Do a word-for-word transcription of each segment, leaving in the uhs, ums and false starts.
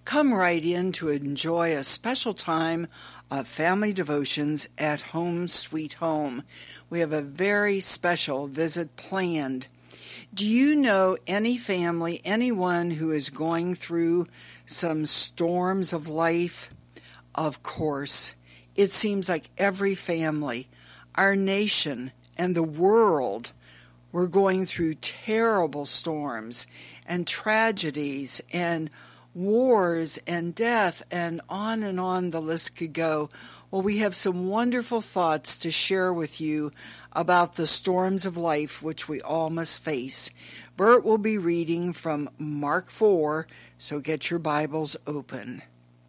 Come right in to enjoy a special time of family devotions at Home Sweet Home. We have a very special visit planned. Do you know any family, anyone who is going through some storms of life? Of course, it seems like every family, our nation, and the world, we're going through terrible storms and tragedies and wars and death, and on and on the list could go. Well, we have some wonderful thoughts to share with you about the storms of life which we all must face. Bert will be reading from Mark four, so get your Bibles open.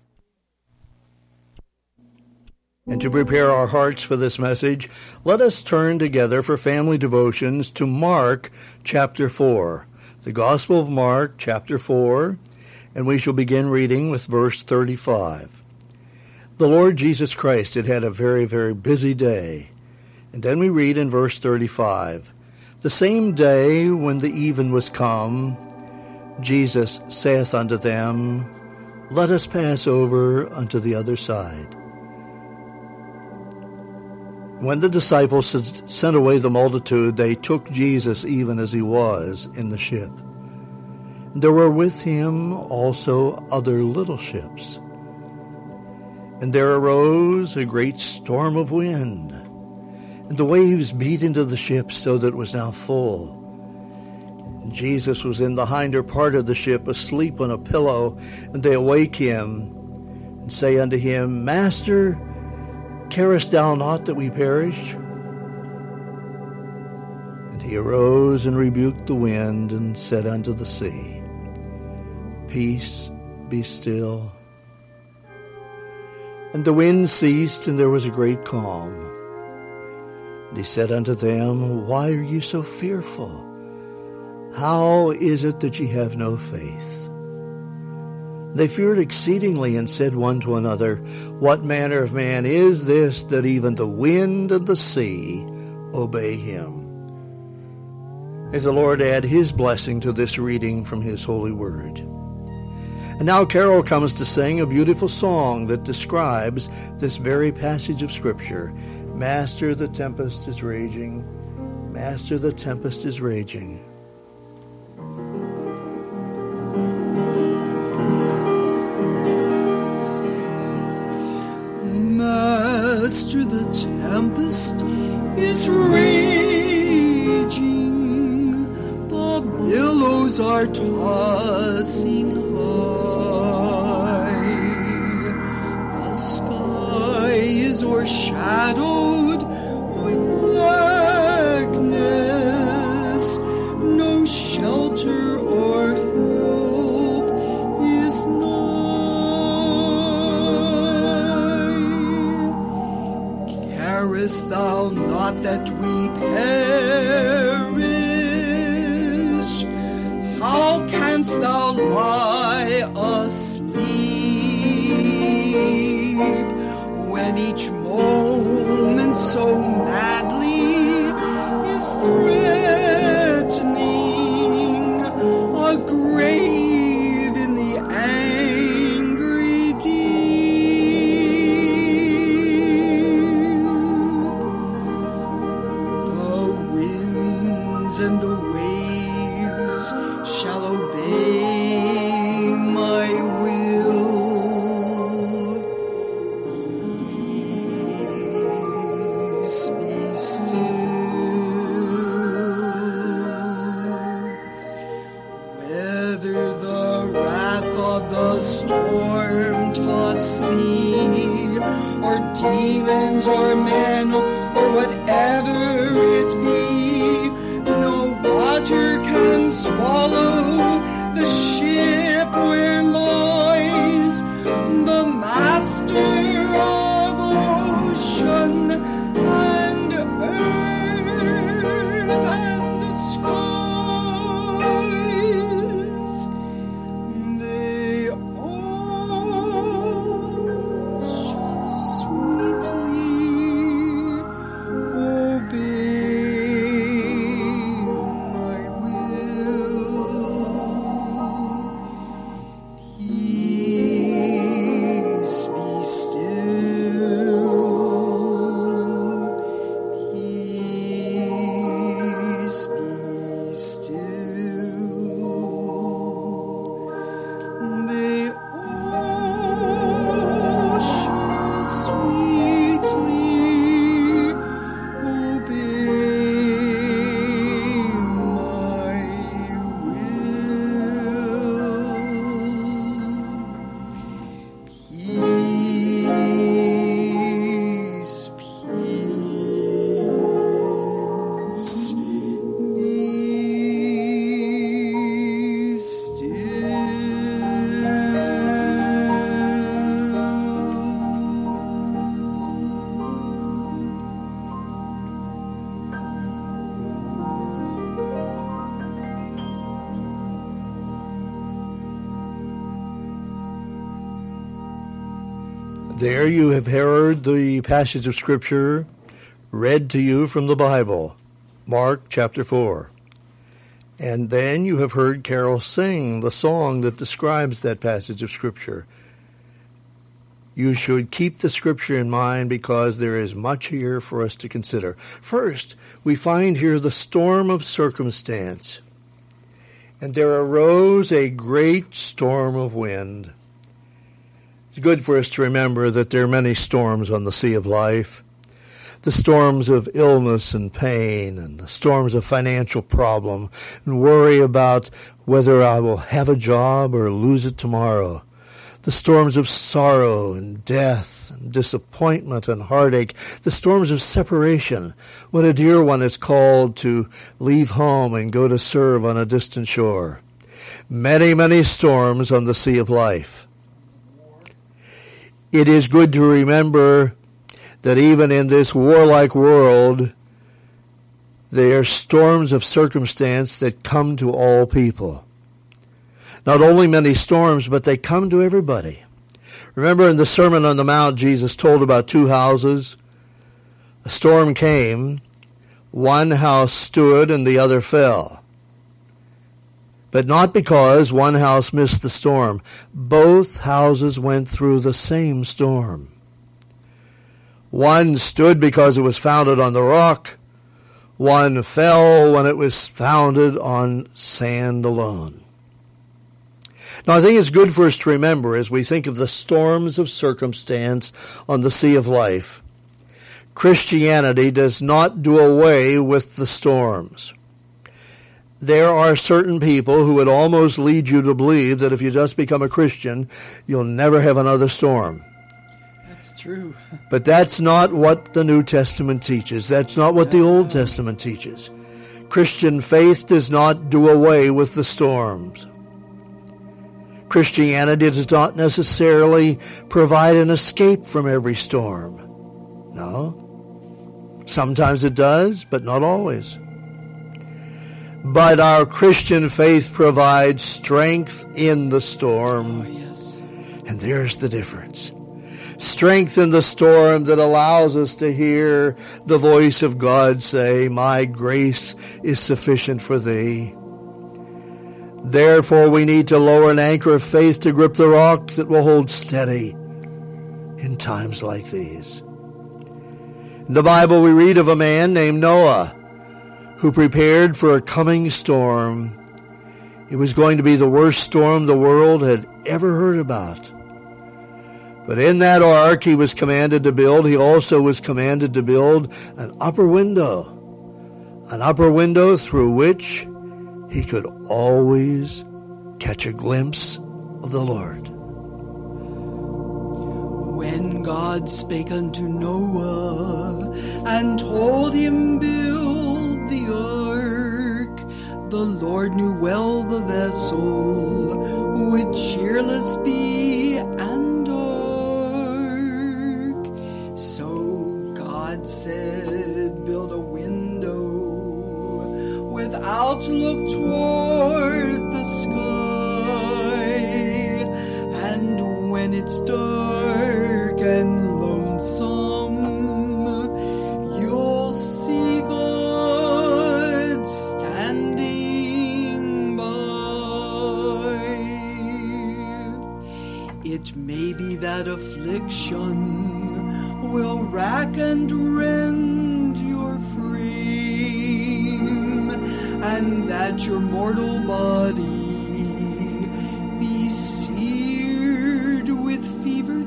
And to prepare our hearts for this message, let us turn together for family devotions to Mark chapter four, the Gospel of Mark chapter four, and we shall begin reading with verse thirty-five. The Lord Jesus Christ had had a very, very busy day. And then we read in verse thirty-five, the same day when the even was come, Jesus saith unto them, Let us pass over unto the other side. When the disciples had sent away the multitude, they took Jesus even as he was in the ship. There were with him also other little ships. And there arose a great storm of wind, and the waves beat into the ship so that it was now full. And Jesus was in the hinder part of the ship, asleep on a pillow, and they awake him, and say unto him, Master, carest thou not that we perish? And he arose and rebuked the wind, and said unto the sea, Peace, be still. And the wind ceased, and there was a great calm. And he said unto them, Why are you so fearful? How is it that ye have no faith? They feared exceedingly, and said one to another, What manner of man is this, that even the wind and the sea obey him? May the Lord add his blessing to this reading from his holy word. And now Carol comes to sing a beautiful song that describes this very passage of Scripture. Master, the tempest is raging. Master, the tempest is raging. Master, the tempest is raging. The billows are tossing high. Is o'ershadowed with blackness, no shelter or help is nigh. Carest thou not that we perish? How canst thou lie asleep when each moment so madly is threatening a grave in the angry deep? The winds and the waves shall obey my will. Demons or men or whatever it be, no water can swallow the ship where lies the Master of ocean and earth and the skies. They all shall He There you have heard the passage of Scripture read to you from the Bible, Mark chapter four. And then you have heard Carol sing the song that describes that passage of Scripture. You should keep the Scripture in mind because there is much here for us to consider. First, we find here the storm of circumstance. And there arose a great storm of wind. It's good for us to remember that there are many storms on the sea of life. The storms of illness and pain, and the storms of financial problem, and worry about whether I will have a job or lose it tomorrow. The storms of sorrow and death and disappointment and heartache. The storms of separation, when a dear one is called to leave home and go to serve on a distant shore. Many, many storms on the sea of life. It is good to remember that even in this warlike world, there are storms of circumstance that come to all people. Not only many storms, but they come to everybody. Remember in the Sermon on the Mount, Jesus told about two houses. A storm came, one house stood and the other fell. But not because one house missed the storm. Both houses went through the same storm. One stood because it was founded on the rock. One fell when it was founded on sand alone. Now, I think it's good for us to remember as we think of the storms of circumstance on the sea of life, Christianity does not do away with the storms. There are certain people who would almost lead you to believe that if you just become a Christian, you'll never have another storm. That's true. But that's not what the New Testament teaches. That's not what the Old Testament teaches. Christian faith does not do away with the storms. Christianity does not necessarily provide an escape from every storm. No. Sometimes it does, but not always. But our Christian faith provides strength in the storm. Oh, yes. And there's the difference. Strength in the storm that allows us to hear the voice of God say, "My grace is sufficient for thee." Therefore, we need to lower an anchor of faith to grip the rock that will hold steady in times like these. In the Bible, we read of a man named Noah who prepared for a coming storm. It was going to be the worst storm the world had ever heard about. But in that ark he was commanded to build, he also was commanded to build an upper window, an upper window through which he could always catch a glimpse of the Lord. When God spake unto Noah and told him build the ark, the Lord knew well the vessel would cheerless be and dark. So God said, build a window without look toward the sky, and when it's dark and lonesome, you'll see God standing by. It may be that affliction will rack and rend your frame, and that your mortal body be seared with fevered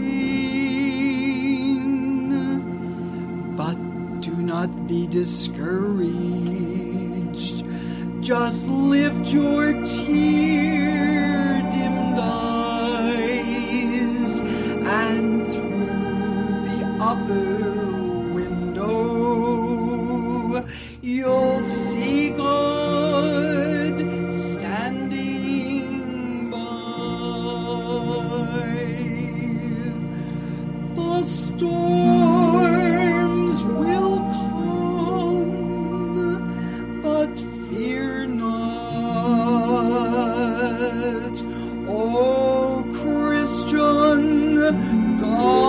pain. But do not be discouraged. Just lift your tear-dimmed eyes, and through the upper window you'll see God standing by. The storms will come, but fear not. O Christian, God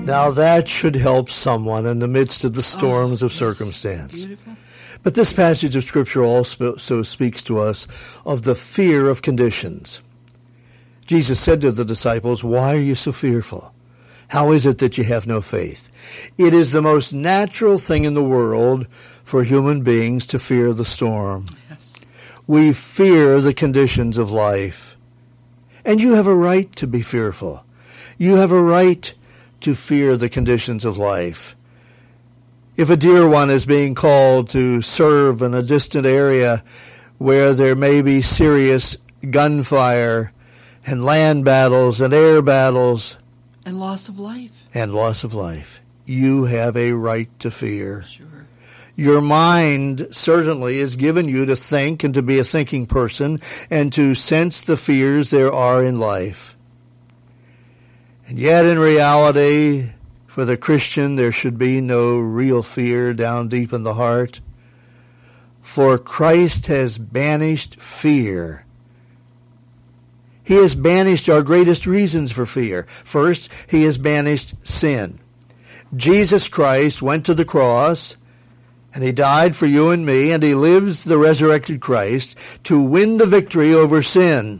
Now that should help someone in the midst of the storms oh, of yes. circumstance. Beautiful. But this passage of Scripture also speaks to us of the fear of conditions. Jesus said to the disciples, "Why are you so fearful? How is it that you have no faith?" It is the most natural thing in the world for human beings to fear the storm. Yes. We fear the conditions of life. And you have a right to be fearful. You have a right to fear the conditions of life. If a dear one is being called to serve in a distant area where there may be serious gunfire and land battles and air battles And loss of life. and loss of life, you have a right to fear. Sure. Your mind certainly is given you to think and to be a thinking person and to sense the fears there are in life. And yet in reality, for the Christian, there should be no real fear down deep in the heart. For Christ has banished fear. He has banished our greatest reasons for fear. First, he has banished sin. Jesus Christ went to the cross, and he died for you and me, and he lives, the resurrected Christ, to win the victory over sin.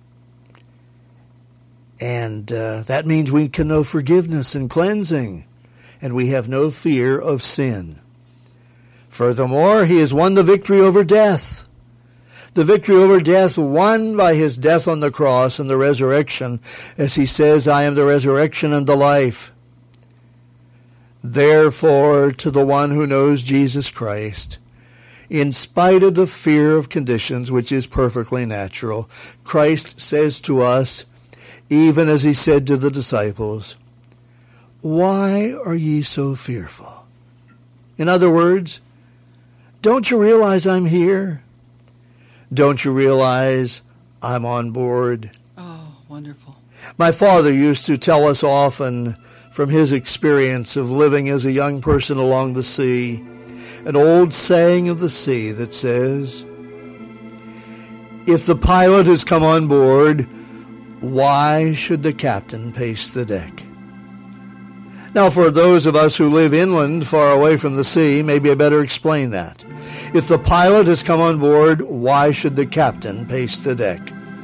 And uh, that means we can know forgiveness and cleansing, and we have no fear of sin. Furthermore, he has won the victory over death. The victory over death won by his death on the cross and the resurrection, as he says, "I am the resurrection and the life." Therefore, to the one who knows Jesus Christ, in spite of the fear of conditions, which is perfectly natural, Christ says to us, even as he said to the disciples, "Why are ye so fearful?" In other words, don't you realize I'm here? Don't you realize I'm on board? Oh, wonderful. My father used to tell us often from his experience of living as a young person along the sea, an old saying of the sea that says, "If the pilot has come on board, why should the captain pace the deck?" Now, for those of us who live inland, far away from the sea, maybe I better explain that. If the pilot has come on board, why should the captain pace the deck?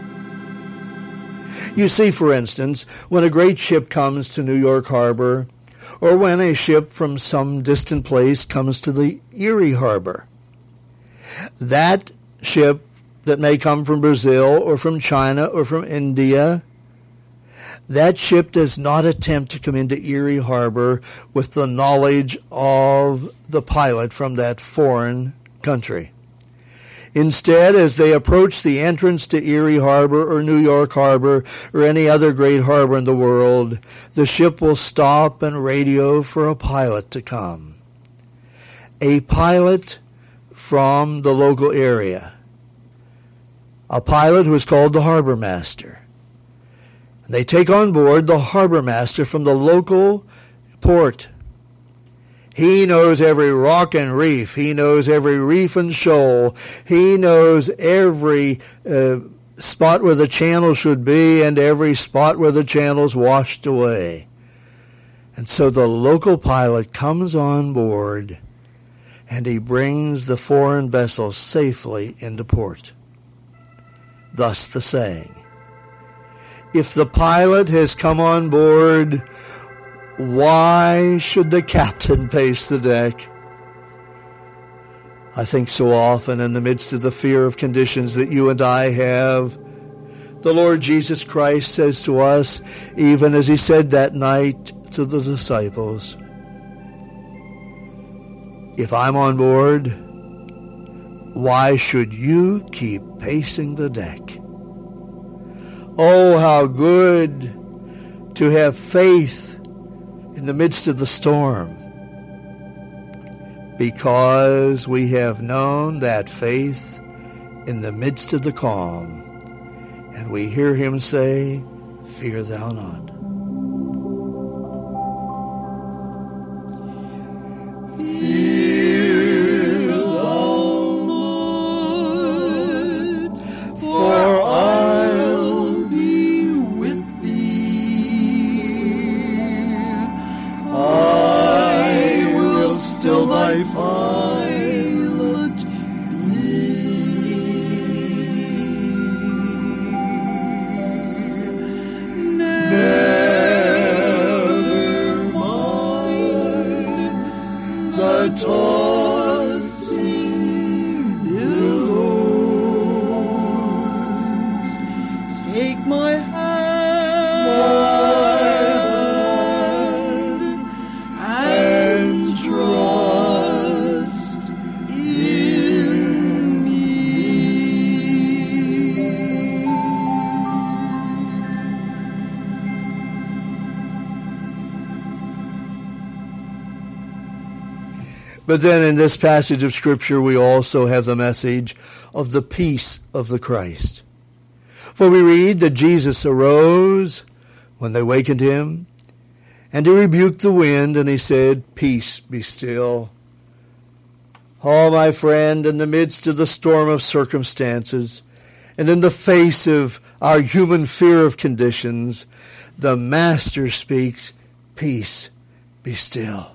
You see, for instance, when a great ship comes to New York Harbor, or when a ship from some distant place comes to the Erie Harbor, that ship that may come from Brazil or from China or from India, that ship does not attempt to come into Erie Harbor with the knowledge of the pilot from that foreign country. Instead, as they approach the entrance to Erie Harbor or New York Harbor or any other great harbor in the world, the ship will stop and radio for a pilot to come. A pilot from the local area. A pilot who is called the harbor master. They take on board the harbor master from the local port. He knows every rock and reef. He knows every reef and shoal. He knows every uh, spot where the channel should be and every spot where the channel's washed away. And so the local pilot comes on board and he brings the foreign vessel safely into port. Thus the saying, if the pilot has come on board, why should the captain pace the deck? I think so often in the midst of the fear of conditions that you and I have, the Lord Jesus Christ says to us, even as he said that night to the disciples, if I'm on board, why should you keep pacing the deck? Oh, how good to have faith in the midst of the storm, because we have known that faith in the midst of the calm, and we hear him say, fear thou not. Fear thou not, for I'll be with thee. my pilot be. Never mind the tossing billows. Take my hand, and trust in me. But then in this passage of Scripture, we also have the message of the peace of the Christ. For we read that Jesus arose when they wakened him, and he rebuked the wind, and he said, "Peace, be still." Oh, my friend, in the midst of the storm of circumstances, and in the face of our human fear of conditions, the Master speaks, "Peace, be still."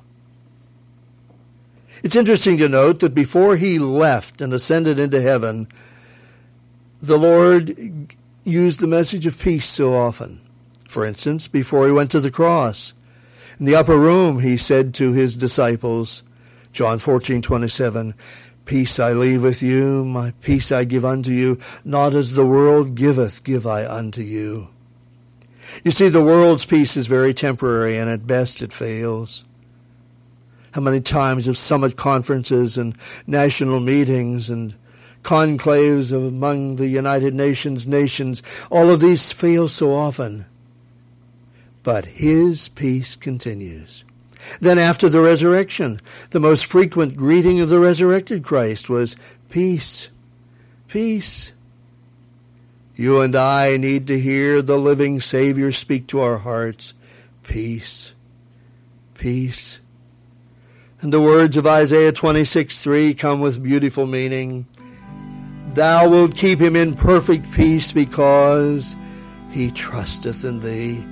It's interesting to note that before he left and ascended into heaven, the Lord used the message of peace so often. For instance, before he went to the cross, in the upper room he said to his disciples, John fourteen twenty-seven, "Peace I leave with you, my peace I give unto you, not as the world giveth, give I unto you." You see, the world's peace is very temporary, and at best it fails. How many times have summit conferences and national meetings and conclaves among the United Nations nations, all of these fail so often. But his peace continues. Then after the resurrection, the most frequent greeting of the resurrected Christ was, "Peace, peace." You and I need to hear the living Savior speak to our hearts, "Peace, peace." And the words of Isaiah twenty-six three come with beautiful meaning. "Thou wilt keep him in perfect peace because he trusteth in thee."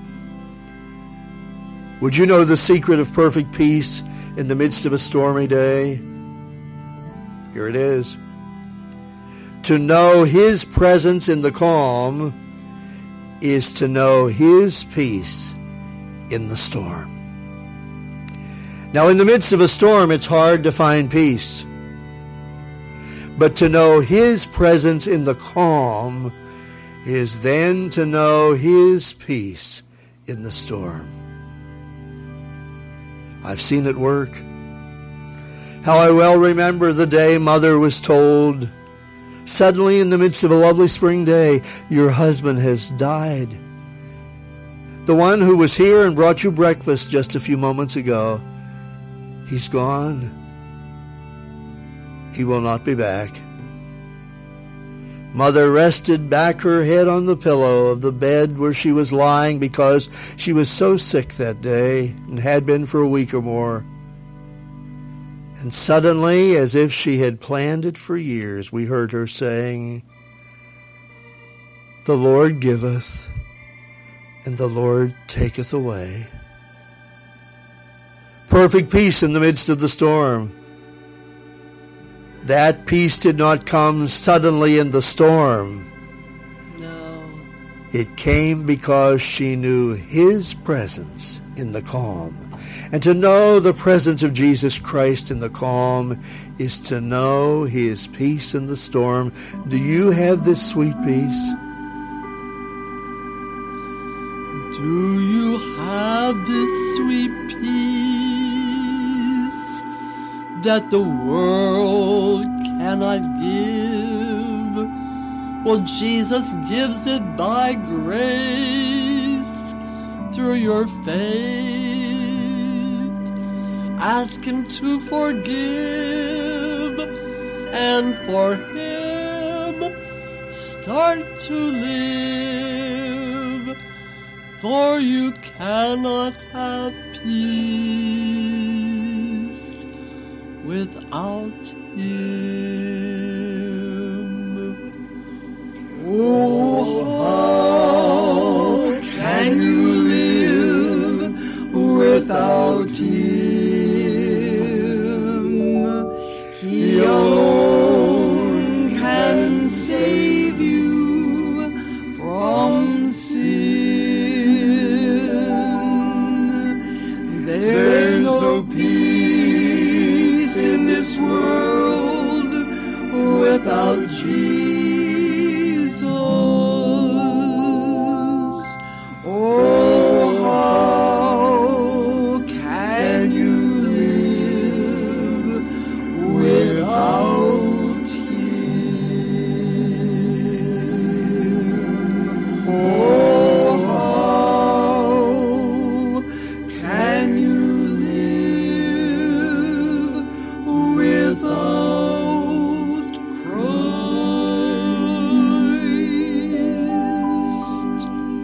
Would you know the secret of perfect peace in the midst of a stormy day? Here it is. To know his presence in the calm is to know his peace in the storm. Now, in the midst of a storm, it's hard to find peace. But to know his presence in the calm is then to know his peace in the storm. I've seen it work. How I well remember the day Mother was told, suddenly in the midst of a lovely spring day, "Your husband has died. The one who was here and brought you breakfast just a few moments ago, he's gone. He will not be back." Mother rested back her head on the pillow of the bed where she was lying because she was so sick that day and had been for a week or more. And suddenly, as if she had planned it for years, we heard her saying, "The Lord giveth, and the Lord taketh away." Perfect peace in the midst of the storm. That peace did not come suddenly in the storm. No. It came because she knew his presence in the calm. And to know the presence of Jesus Christ in the calm is to know his peace in the storm. Do you have this sweet peace? Do you have this sweet peace that the world cannot give? Well, Jesus gives it by grace through your faith. Ask him to forgive, and for him start to live, for you cannot have peace without him. Oh, how can you live without him? this world without Jesus. Oh, how can you live without Him? Oh, how can you live without Christ?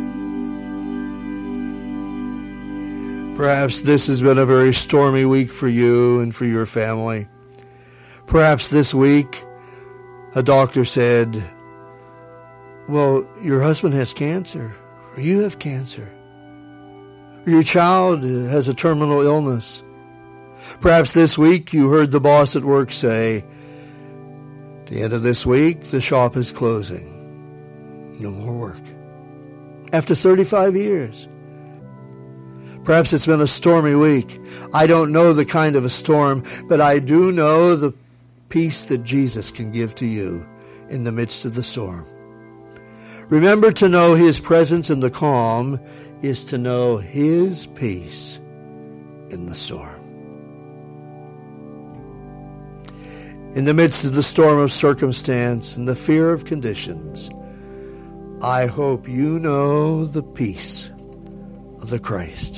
Perhaps this has been a very stormy week for you and for your family. Perhaps this week a doctor said, well, your husband has cancer, or you have cancer, or your child has a terminal illness. Perhaps this week you heard the boss at work say, at the end of this week, the shop is closing. No more work. After thirty-five years. Perhaps it's been a stormy week. I don't know the kind of a storm, but I do know the peace that Jesus can give to you in the midst of the storm. Remember, to know His presence in the calm is to know His peace in the storm. In the midst of the storm of circumstance and the fear of conditions, I hope you know the peace of the Christ.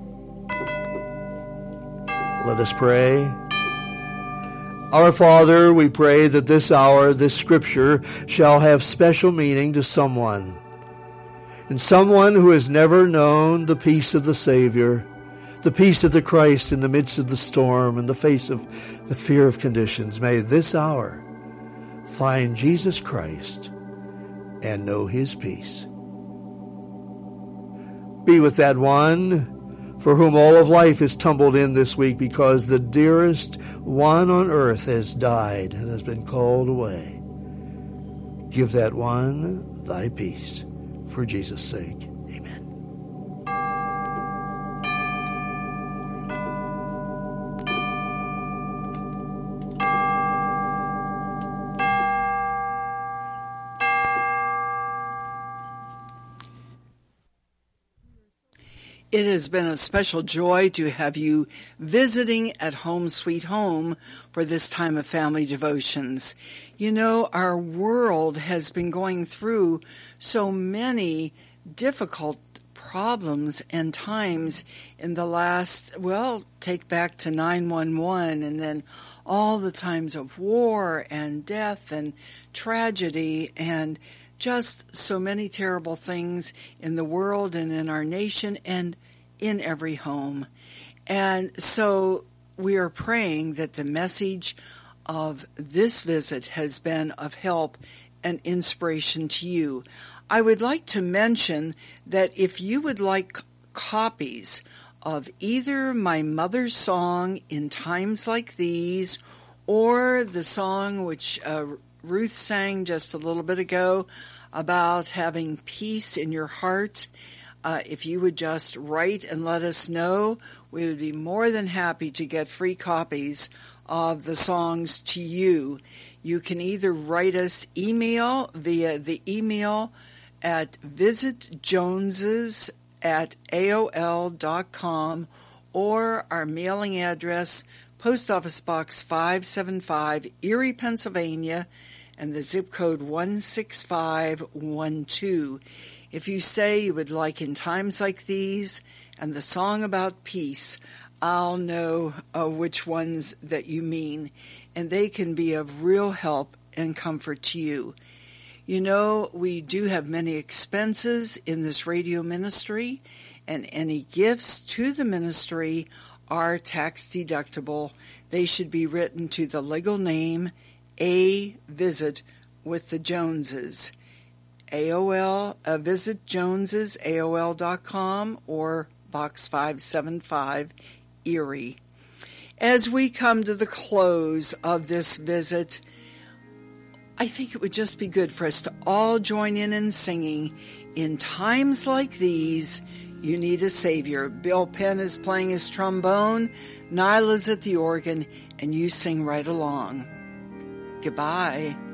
Let us pray. Our Father, we pray that this hour, this scripture, shall have special meaning to someone. And someone who has never known the peace of the Savior, the peace of the Christ in the midst of the storm, in the face of the fear of conditions. May this hour find Jesus Christ and know His peace. Be with that one for whom all of life is tumbled in this week because the dearest one on earth has died and has been called away. Give that one thy peace for Jesus' sake. Amen. It has been a special joy to have you visiting at Home Sweet Home for this time of family devotions. You know, our world has been going through so many difficult problems and times in the last, well, take back to nine one one and then all the times of war and death and tragedy and just so many terrible things in the world and in our nation and in every home. And so we are praying that the message of this visit has been of help and inspiration to you. I would like to mention that if you would like copies of either my mother's song, In Times Like These, or the song which uh, Ruth sang just a little bit ago about having peace in your heart, uh, if you would just write and let us know, we would be more than happy to get free copies of the songs to you. You can either write us email via the email at visitjoneses at A O L dot com or our mailing address, Post Office Box five seventy-five, Erie, Pennsylvania, and the zip code one six five one two. If you say you would like In Times Like These and the song about peace, I'll know uh, which ones that you mean, and they can be of real help and comfort to you. You know, we do have many expenses in this radio ministry, and any gifts to the ministry are tax deductible. They should be written to the legal name, A Visit with the Joneses. A O L, uh, Visit Joneses, A O L dot com, or Box five seventy-five, Erie. As we come to the close of this visit, I think it would just be good for us to all join in in singing, In Times Like These, you need a Savior. Bill Penn is playing his trombone, Nyla's at the organ, and you sing right along. Goodbye.